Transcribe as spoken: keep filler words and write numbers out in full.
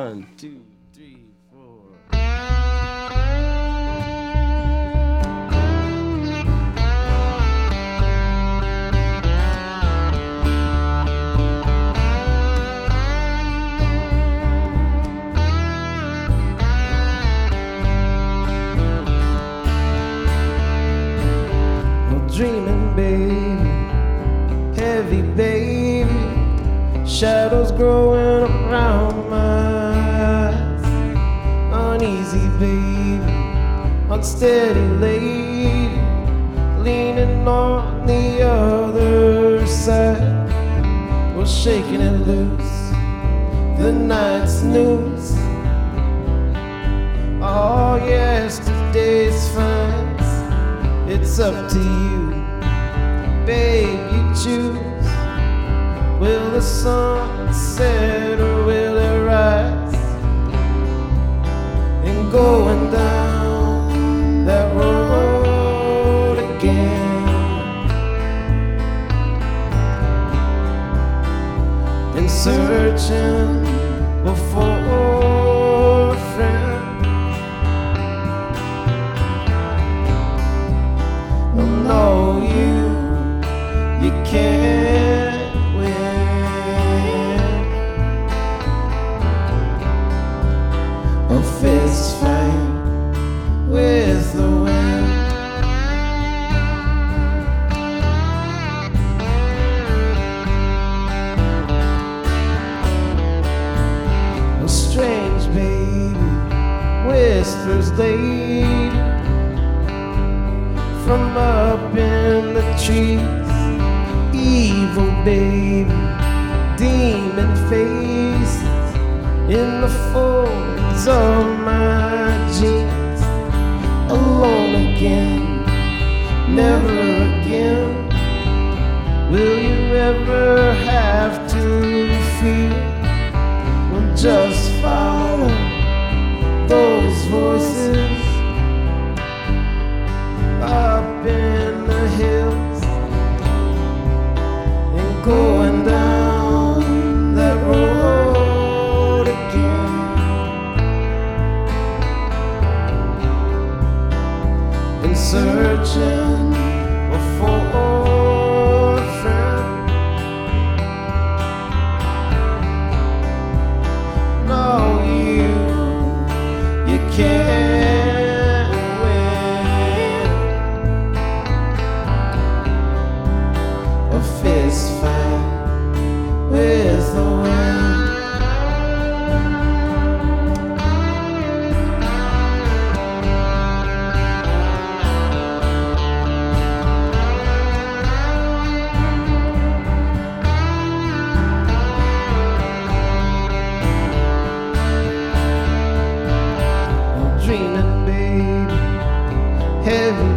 One, two, three, four. Dreaming, baby, heavy, baby, shadows growing around my eyes. Uneasy, baby, unsteady lady, leaning on the other side. We're shaking it loose, the night's news. Oh, yesterday's fine. It's up to you, babe, you choose. Will the sun set or will it rise? And going down that road again, and searching for a friend. No, you, you can't win a fist fight with the wind. A strange baby whispers late from up in the trees. Evil baby, demon faces in the folds of my jeans. Alone again, never again will you ever have to feel. Well, just follow those voices up in the hills, and going down that road again, and searching for a friend. No, you, you can't fist fight with the wind. I'm dreaming, baby, heavy